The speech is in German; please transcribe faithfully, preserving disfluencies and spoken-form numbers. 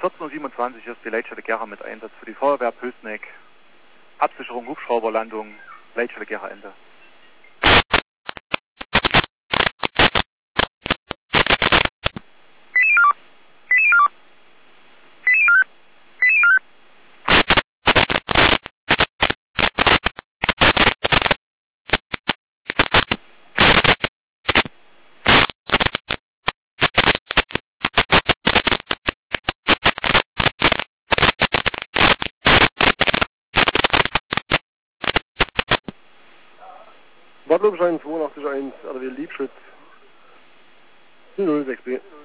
vierzehn Uhr siebenundzwanzig ist die Leitstelle Gera mit Einsatz für die Feuerwehr Pößneck. Absicherung, Hubschrauberlandung, Leitstelle Gera Ende. Wartlobschein zweiundachtzig eins, R W Liebschütz null sechs B.